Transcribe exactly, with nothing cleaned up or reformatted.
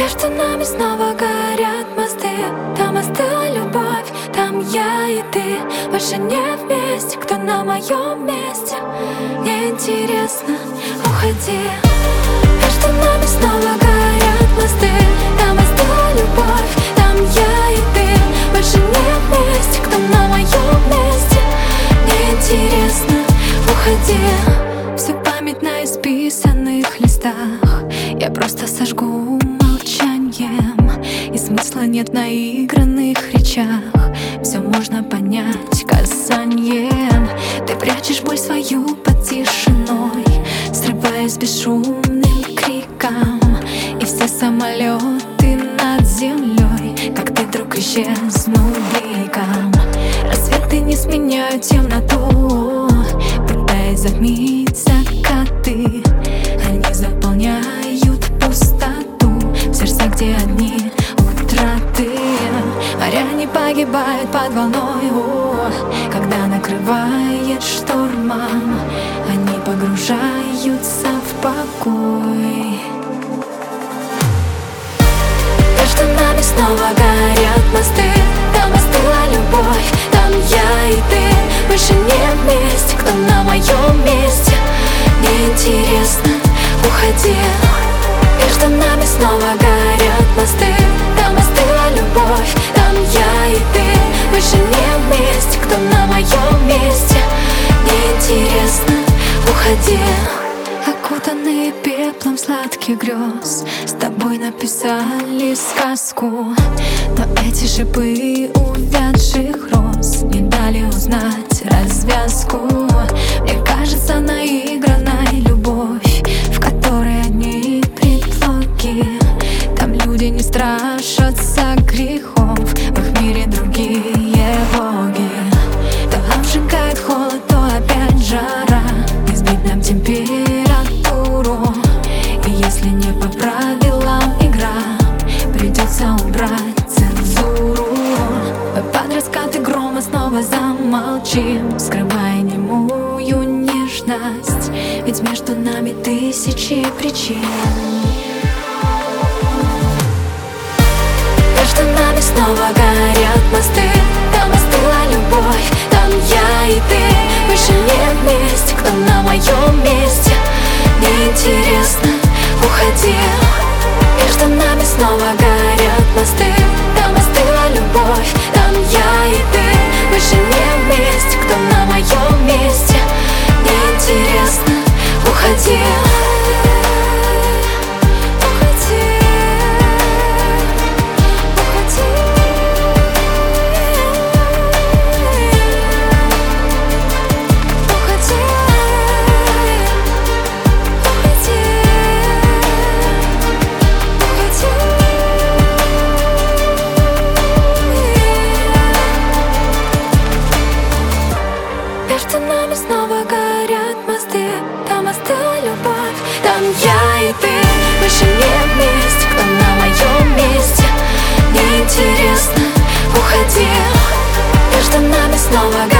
Между нами снова горят мосты. Там остыла любовь, там я и ты. Больше не вместе, кто на моем месте. Мне интересно, уходи. Между нами снова горят мосты. Там остыла любовь, там я и ты. Больше не вместе, кто на моем месте. Мне интересно, уходи. Всю память на исписанных листах я просто сожгу молчанием, и смысла нет в наигранных речах. Все можно понять касанием. Ты прячешь боль свою под тишиной, срываясь бесшумным криком. И все самолеты над землей, как ты вдруг исчезнул бликом. Рассветы не сменяют темноту, пытаясь затмить закаты. Они заполняют пустоту в сердцах, где одни утраты. Моря не погибают под волной, о, когда накрывает штормом. Они погружаются в покой. Между нами снова горят мосты. Там остыла любовь, там я и ты. Больше не вместе, кто на моем месте. Мне интересно, уходи. Между нами снова горят мосты. Там остыла любовь, там я и ты. Больше не вместе, кто на моем месте. Мне интересно, уходи. Окутанные пеплом сладких грез, с тобой написали сказку. Но эти шипы увядших роз не дали узнать развязку. Мне кажется, наигранной любовь, в которой одни предлоги. Там люди не страшатся грехов, в их мире другие боги. То обжигает холод, то опять жара, не сбить нам температуру. И если не по правилам игра, придется убрать цензуру. Мы под раскаты грома снова замолчим, скрывая немую нежность. Ведь между нами тысячи причин. Между нами снова горят мосты. Там остыла любовь, там я и ты. Больше не вместе, кто на моем месте. Мне интересно, уходи. Между нами снова горят мосты. Там остыла любовь, там я и ты. Больше не вместе, кто на моем месте. Мне интересно, уходи. Между нами снова горят мосты. Там остыла любовь, там я и ты. Больше не вместе, кто на моем месте. Мне интересно, уходи. Между нами снова горят